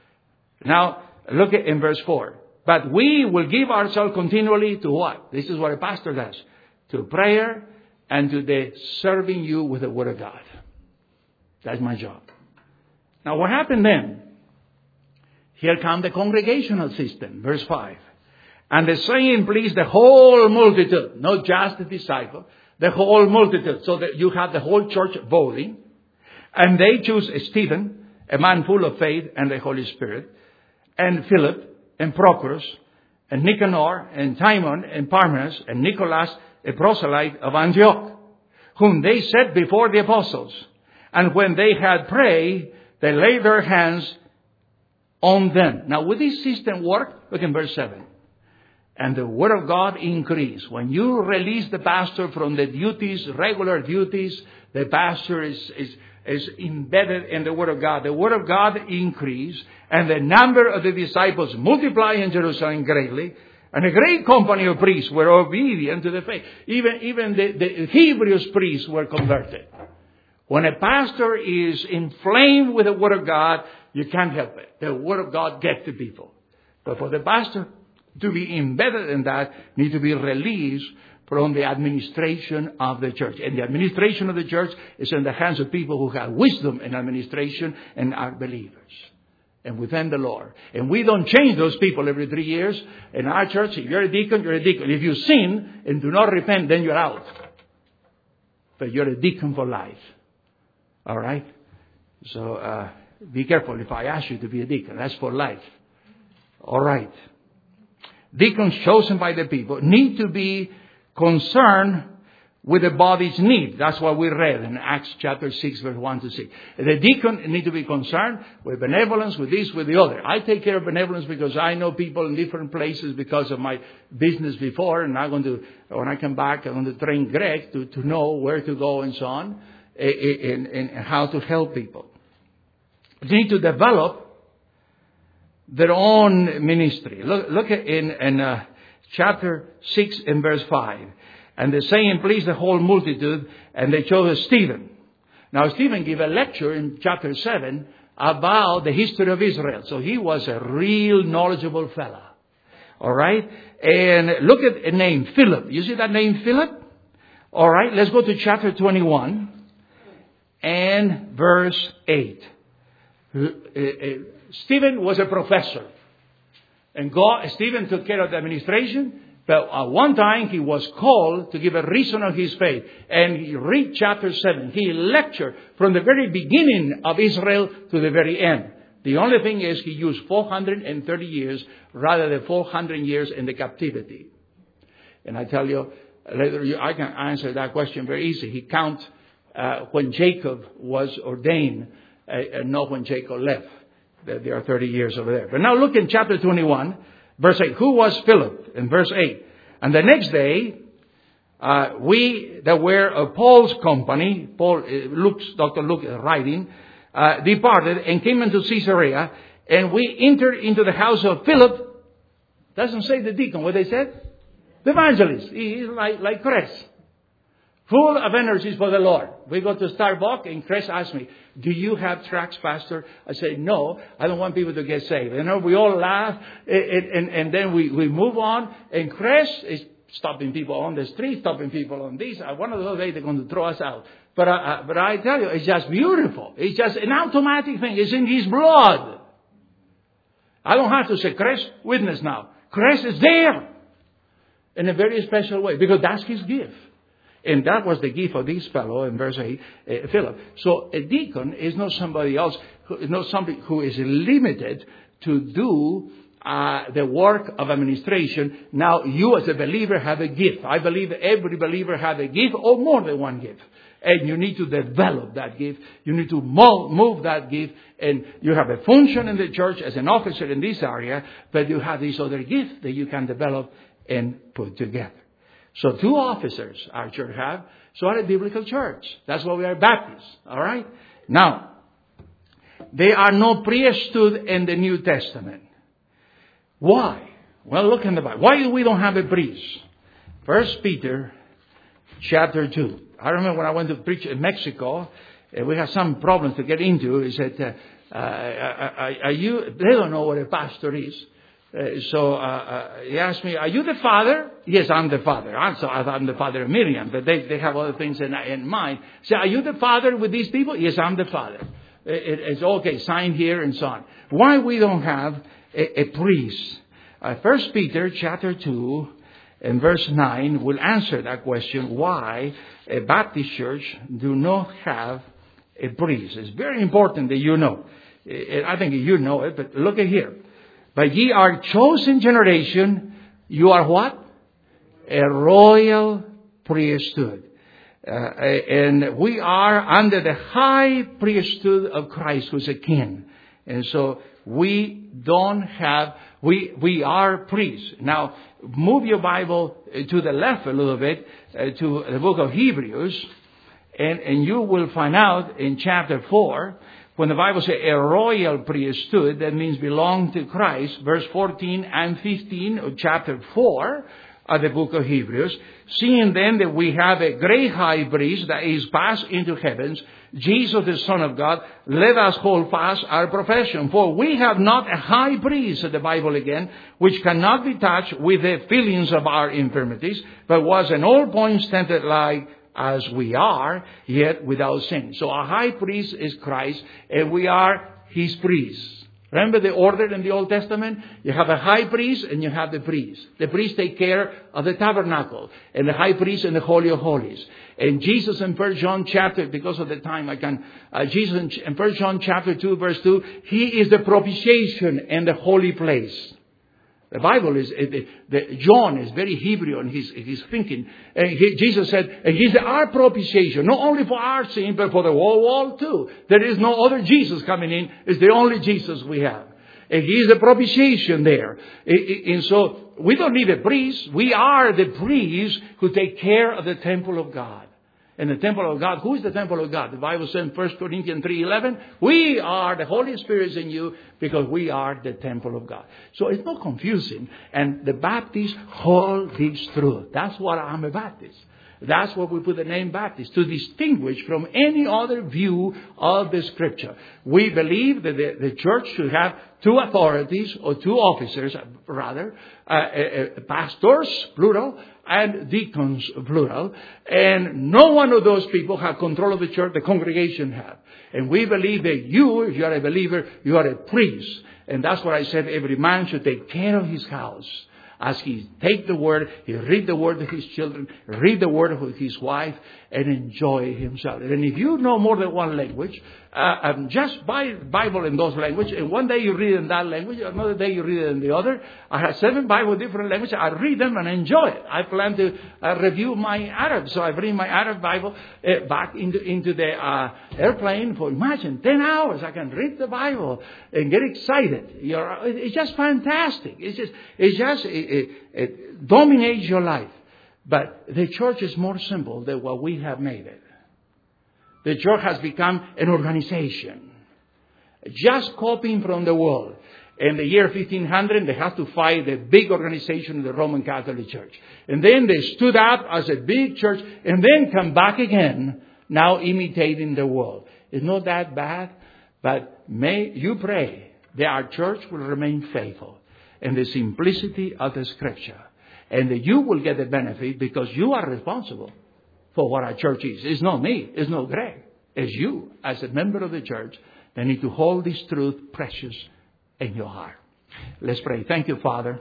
Now, look at in verse four. But we will give ourselves continually to what? This is what a pastor does. To prayer and to the serving you with the Word of God. That's my job. Now, what happened then? Here comes the congregational system. Verse five. And the saying pleased the whole multitude, not just the disciple, the whole multitude. So that you have the whole church voting. And they choose Stephen, a man full of faith and the Holy Spirit, and Philip, and Prochorus, and Nicanor, and Timon, and Parmenas, and Nicholas, a proselyte of Antioch, whom they set before the apostles. And when they had prayed, they laid their hands on them. Now, would this system work? Look in verse seven. And the Word of God increased. When you release the pastor from the duties, regular duties, the pastor is, is, is embedded in the Word of God. The Word of God increased, and the number of the disciples multiplied in Jerusalem greatly, and a great company of priests were obedient to the faith. Even, even the, the Hebrews priests were converted. When a pastor is inflamed with the Word of God, you can't help it. The Word of God gets to people. But for the pastor to be embedded in that, need to be released from the administration of the church. And the administration of the church is in the hands of people who have wisdom in administration and are believers. And within the Lord. And we don't change those people every three years. In our church, if you're a deacon, you're a deacon. If you sin and do not repent, then you're out. But you're a deacon for life. All right? So uh, be careful if I ask you to be a deacon. That's for life. All right. Deacons chosen by the people need to be concerned with the body's need. That's what we read in Acts chapter six, verse one to six. The deacon need to be concerned with benevolence, with this, with the other. I take care of benevolence because I know people in different places because of my business before. And I'm going to, when I come back, I'm going to train Greg to, to know where to go and so on, and, and how to help people. They need to develop their own ministry. Look, look at in, in uh, chapter six and verse five. And the saying pleased the whole multitude, and they chose Stephen. Now, Stephen gave a lecture in chapter seven about the history of Israel. So he was a real knowledgeable fella. All right? And look at a name, Philip. You see that name, Philip? All right, let's go to chapter twenty-one and verse eight. Stephen was a professor. And God, Stephen took care of the administration. But at one time he was called to give a reason of his faith. And he read chapter seven. He lectured from the very beginning of Israel to the very end. The only thing is he used four hundred thirty years rather than four hundred years in the captivity. And I tell you, later I can answer that question very easy. He counts uh, when Jacob was ordained, uh, and not when Jacob left. There are thirty years over there. But now look in chapter twenty-one, verse eight. Who was Philip? In verse eight. And the next day, uh, we that were of Paul's company, Paul, uh, Luke's, Doctor Luke is writing, uh, departed and came into Caesarea, and we entered into the house of Philip. Doesn't say the deacon, what they said? The evangelist. He is like, like Chris. Full of energies for the Lord. We go to Starbucks and Chris asked me, do you have tracts, Pastor? I say, no, I don't want people to get saved. You know, we all laugh and, and, and then we, we move on. And Chris is stopping people on the street, stopping people on this. One of those days they're going to throw us out. But, uh, but I tell you, it's just beautiful. It's just an automatic thing. It's in his blood. I don't have to say, Chris, witness now. Chris is there in a very special way because that's his gift. And that was the gift of this fellow in verse eight, uh, Philip. So a deacon is not somebody else, who, not somebody who is limited to do uh, the work of administration. Now you as a believer have a gift. I believe every believer has a gift or more than one gift. And you need to develop that gift. You need to move that gift. And you have a function in the church as an officer in this area, but you have this other gift that you can develop and put together. So two officers our church have. So are a biblical church. That's why we are Baptists. All right? Now, there are no priesthood in the New Testament. Why? Well, look in the Bible. Why do we don't have a priest? First Peter chapter two. I remember when I went to preach in Mexico, uh, we have some problems to get into. He said, uh, uh, are, are you, they don't know what a pastor is. Uh, so uh, uh, he asked me, are you the father? Yes, I'm the father. Also, I'm the father of Miriam, but they, they have other things in, in mind. So are you the father with these people? Yes, I'm the father. It, it's okay, sign here and so on. Why we don't have a, a priest? Uh, First Peter chapter two and verse nine will answer that question, why a Baptist church do not have a priest. It's very important that you know. I think you know it, but look at here. But ye are chosen generation. You are what? A royal priesthood. Uh, and we are under the high priesthood of Christ, who's a king. And so we don't have, we, we are priests. Now, move your Bible to the left a little bit, uh, to the book of Hebrews. And, and you will find out in chapter four, when the Bible says a royal priesthood, that means belong to Christ, verse fourteen and fifteen of chapter four of the book of Hebrews. Seeing then that we have a great high priest that is passed into heavens, Jesus the Son of God, let us hold fast our profession. For we have not a high priest, said the Bible again, which cannot be touched with the feelings of our infirmities, but was in all points tempted like as we are, yet without sin. So our high priest is Christ, and we are his priests. Remember the order in the Old Testament? You have a high priest and you have the priest. The priest take care of the tabernacle, and the high priest in the Holy of Holies. And Jesus in First John chapter, because of the time I can, uh, Jesus in First John chapter two verse two, he is the propitiation in the holy place. The Bible is, the, the, John is very Hebrew in his, his thinking. And he, Jesus said, he's our propitiation, not only for our sin, but for the whole world too. There is no other Jesus coming in. It's the only Jesus we have. And he is the propitiation there. And so we don't need a priest. We are the priests who take care of the temple of God. And the temple of God, who is the temple of God? The Bible says in First Corinthians three eleven, we are, the Holy Spirit is in you because we are the temple of God. So it's not confusing. And the Baptists hold this truth. That's what I'm a Baptist. That's what we put the name Baptist, to distinguish from any other view of the Scripture. We believe that the, the church should have two authorities, or two officers, rather, uh, uh, pastors, plural, and deacons, plural. And no one of those people have control of the church, the congregation have. And we believe that you, if you are a believer, you are a priest. And that's what I said, every man should take care of his house. As he take the word, he read the word of his children, read the word of his wife, and enjoy himself. And if you know more than one language, uh, um, just buy Bible in those languages. And one day you read in that language, another day you read it in the other. I have seven Bible different languages. I read them and enjoy it. I plan to uh, review my Arab, so I bring my Arab Bible uh, back into into the uh, airplane for, imagine, ten hours. I can read the Bible and get excited. You're, it's just fantastic. It's just it's just it, it, it dominates your life. But the church is more simple than what we have made it. The church has become an organization, just copying from the world. In the year fifteen hundred, they had to fight the big organization of the Roman Catholic Church. And then they stood up as a big church and then come back again, now imitating the world. It's not that bad, but may you pray that our church will remain faithful in the simplicity of the Scripture. And that you will get the benefit because you are responsible for what our church is. It's not me. It's not Greg. It's you, as a member of the church, that need to hold this truth precious in your heart. Let's pray. Thank you, Father.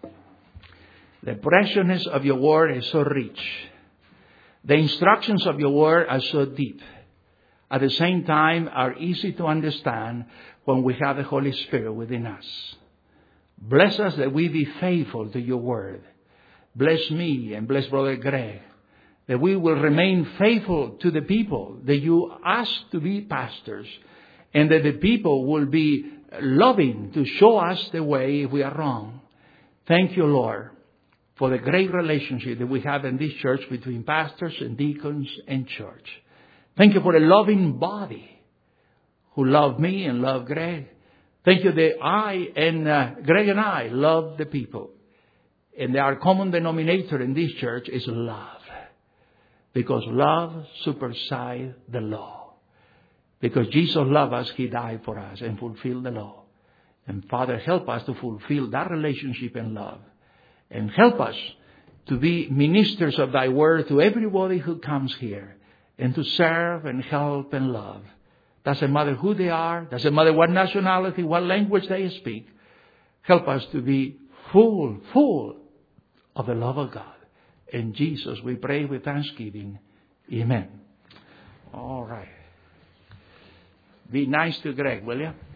The preciousness of your word is so rich. The instructions of your word are so deep. At the same time, are easy to understand when we have the Holy Spirit within us. Bless us that we be faithful to your word. Bless me and bless Brother Greg, that we will remain faithful to the people that you ask to be pastors, and that the people will be loving to show us the way if we are wrong. Thank you, Lord, for the great relationship that we have in this church between pastors and deacons and church. Thank you for the loving body who love me and love Greg. Thank you that I and uh, Greg and I love the people. And our common denominator in this church is love. Because love supersedes the law. Because Jesus loved us, He died for us and fulfilled the law. And Father, help us to fulfill that relationship and love. And help us to be ministers of Thy word to everybody who comes here. And to serve and help and love. Doesn't matter who they are. Doesn't matter what nationality, what language they speak. Help us to be full, full of the love of God. In Jesus, we pray with thanksgiving. Amen. All right. Be nice to Greg, will you?